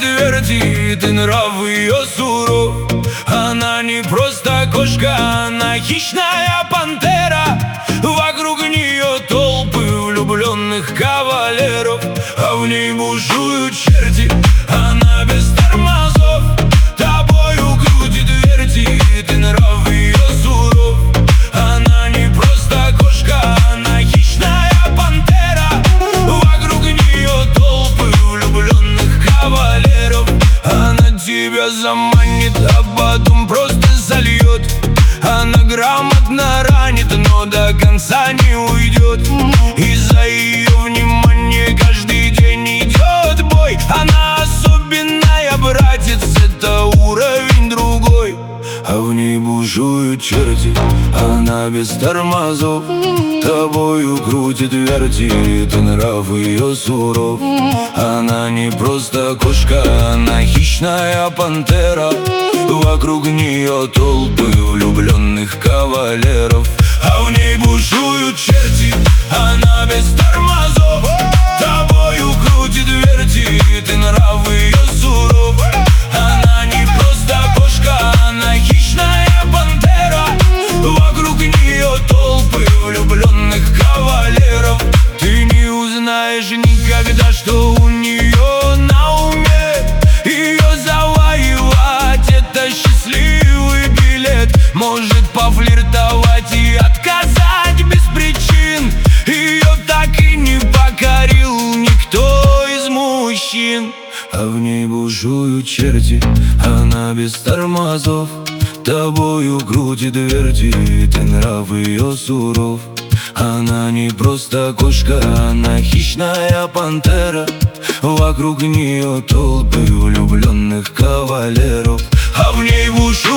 вертит, и нрав ее суров. Она не просто кошка, она хищная пантера. Вокруг нее толпы влюбленных кавалеров, а в ней бушуют черти, она без тормозов. Тобою крутит, вертит, и нрав ее суров. Она не просто кошка, она хищная пантера. Вокруг нее толпы влюбленных кавалеров. Она тебя заманит, а потом просто зальет. Она грамотно ранит, но до конца не уйдет. Из-за ее внимания каждый день идет бой. Она особенная, братец, это уровень другой. А в ней бушуют черти, она без тормозов. Тобою крутит, вертит, и нрав ее суров. Она не просто кошка, она хищная пантера. Вокруг нее толпы влюбленных кавалеров, а в ней бушуют черти, она без тормозов. Тобою крутит, вертит, и нрав ее суров. Она не просто кошка, она хищная пантера. Вокруг нее толпы влюбленных кавалеров. Ты не узнаешь никогда, что у нее на уме. Ее завоевать — это счастливый билет. Может пофлиртовать и отказать без причин. Ее так и не покорил никто из мужчин. А в ней бушуют черти, она без тормозов. Тобою крутит, вертит, и нрав ее суров. Она не просто кошка, она хищная пантера. Вокруг нее толпы влюбленных кавалеров, а в ней бушуют